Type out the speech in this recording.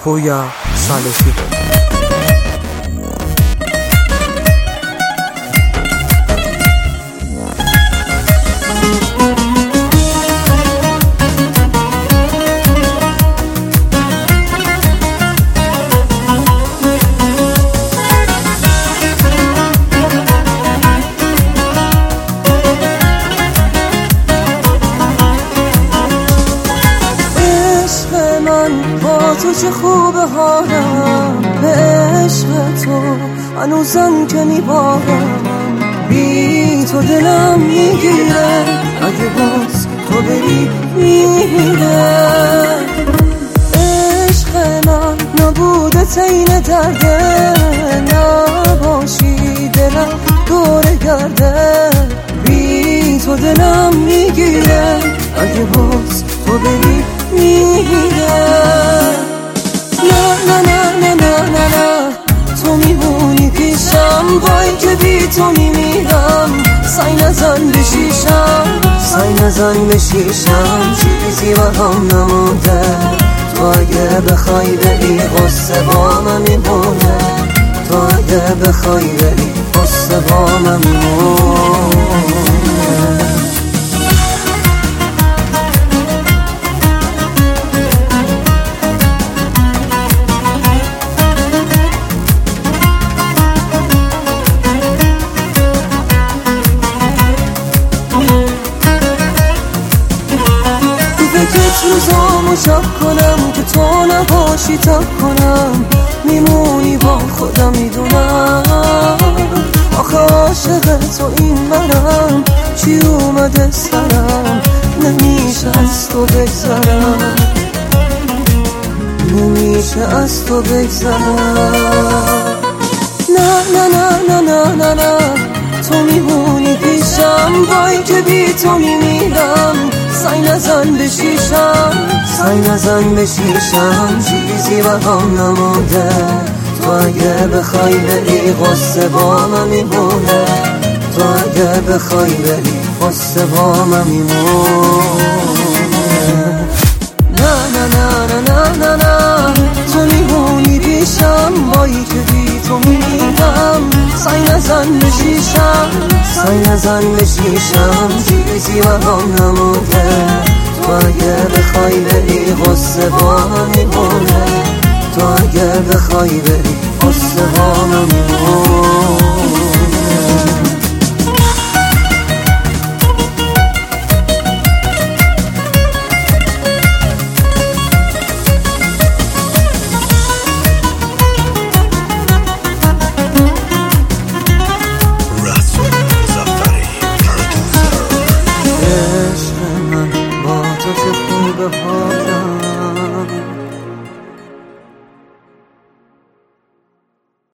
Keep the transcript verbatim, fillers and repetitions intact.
پویا سالشی. با تو چه خوب حالم، به عشق تو هنوزم که میبارم. بی تو دلم میگیره، اگه باز تو بری میره. عشق من نبوده تین درده، نباشی دلم دوره گرده. بی تو دلم میگیره، اگه باز تو بری میره. نه نه نه نه نه نه نه تو میمونی پیشم، وای که بی تو میمیرم. سعی نزن به شیشم، سعی نزن به شیشم، چیزی برام نمونده. تو اگه بخوای بری قصه با من میمونه. تو اگه بخوای بری قصه با من میمونه. روزامو شب کنم که تو نباشی، تب کنم میمونی با خودم میدونم. آخه عاشق تو این منم، چی اومده سرم، نمیشه از تو بگذرم، نمیشه از تو بگذرم. نه نه نه نه نه نه نه تو میمونی پیشم، وای که بی تو میمیرم. سعی نزن به شیشم، سعی نزن به شیشم، چیزی برام نمونده. تو اگه بخوای بری قصه با من میمونه. تو اگه بخوای بری قصه با من میمونه. نه نه نه نه نه نه تو میمونی پیشم، وای که بی تو میمیرم. سعی نزن به شیشم، سعی نزن به شیشم، چیزی برام نمونده. تو اگه بخوای بری قصه با من میمونه. تو اگه بخوای بری قصه با من میمونه. عشق من با تو چه خوب حالم،